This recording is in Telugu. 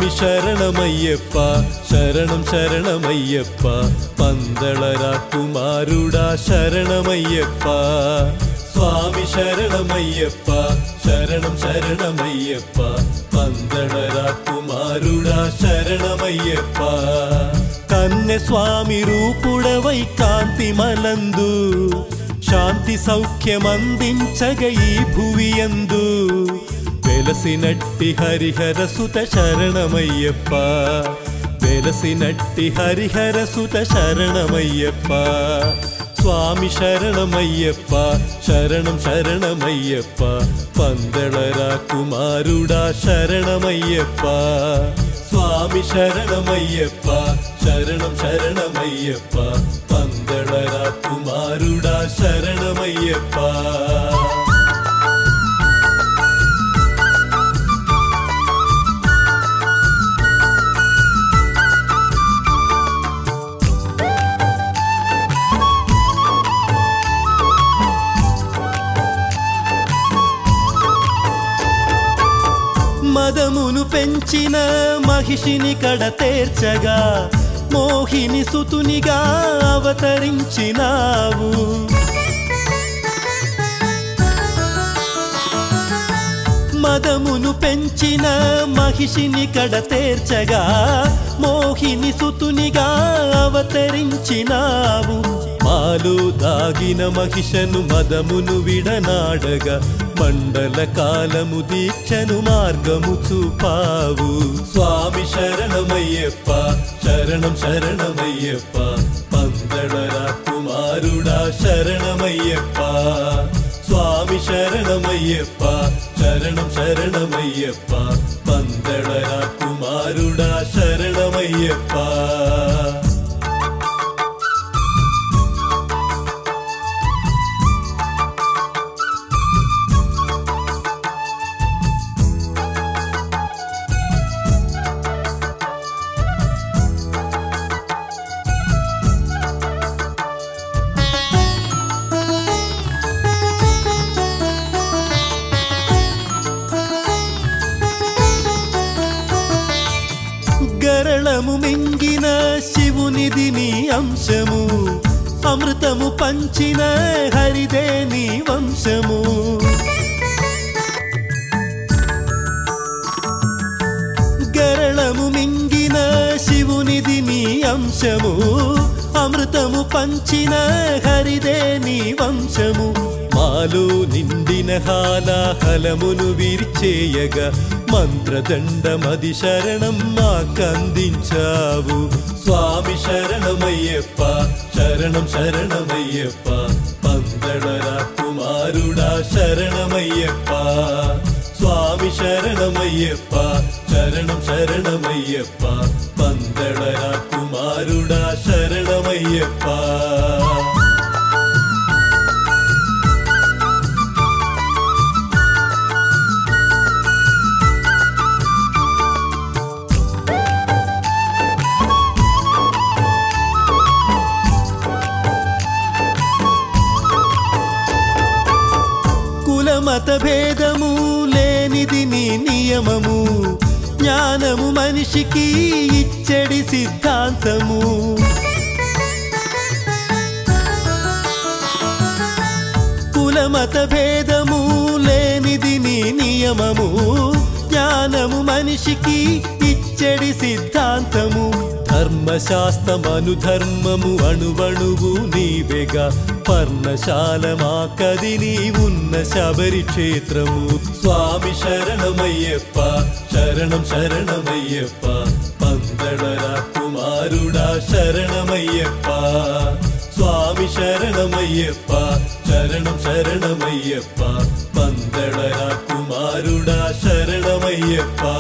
స్వామి శరణమయ్యప్ప శరణం శరణమయ్యప్ప పందళ కుమారుడా శరణమయ్యప్ప స్వామి శరణమయ్యప్ప శరణం శరణమయ్యప్ప పందళ కుమారుడా శరణమయ్యప్ప కన్నె స్వామి రూపుడవై కాంతి మలందు శాంతి సౌఖ్యమందించగ ఈ భువియందు వెలసినట్టి హరిహర సుత శరణమయ్యప్ప వెలసినట్టి హరిహర సుత శరణమయ్యప్ప స్వామి శరణమయ్యప్ప శరణం శరణమయ్యప్ప పందళ కుమారుడా శరణమయ్యప్ప స్వామి శరణమయ్యప్ప శరణం శరణమయ్యప్ప పందళ కుమారుడా శరణమయ్యప్ప మదమును పెంచిన మహిషిని కడతేర్చగా మోహిని సుతునిగా అవతరించినావు మదమును పెంచిన మహిషిని కడతేర్చగా మోహిని సుతునిగా అవతరించినావు మాలో దాగిన మహిషను మదమును విడనాడగా మండల కాలము దీక్షను మార్గము చూపావు స్వామి శరణమయ్యప్ప శరణం శరణమయ్యప్ప పందళ కుమారుడా శరణమయ్యప్ప స్వామి శరణమయ్యప్ప శరణం శరణమయ్యప్ప పందళ కుమారుడా శరణమయ్యప్ప గరళము మింగిన శివునిది నీ అంశము అమృతము పంచిన హరిదే నీ వంశము గరళము మింగిన శివునిది నీ అంశము అమృతము పంచిన హరిదే నీ వంశము మాలో నిండిన హాలాహలమును విరిచేయగా మంత్రదండమది శరణం మాకందించావు స్వామి శరణమయ్యప్ప శరణం శరణమయ్యప్ప పందళ కుమారుడా శరణమయ్యప్ప స్వామి శరణమయ్యప్ప శరణం శరణమయ్యప్ప పందళ కుమారుడా శరణమయ్యప్ప మత భేదము లేనిది నీ నియమము జ్ఞానము మనిషికి ఇచ్చడి సిద్ధాంతము కులమత భేదము లేనిది నీ నియమము జ్ఞానము మనిషికి ఇచ్చడి సిద్ధాంతము ధర్మశాస్త్రమను ధర్మము అణువణువు నీవేగా పర్ణశాల మా కది నీ ఉన్న శబరి క్షేత్రము స్వామి శరణమయ్యప్ప శరణం శరణమయ్యప్ప పందళ కుమారుడా శరణమయ్యప్ప స్వామి శరణమయ్యప్ప శరణం శరణమయ్యప్ప పందళ కుమారుడా శరణమయ్యప్ప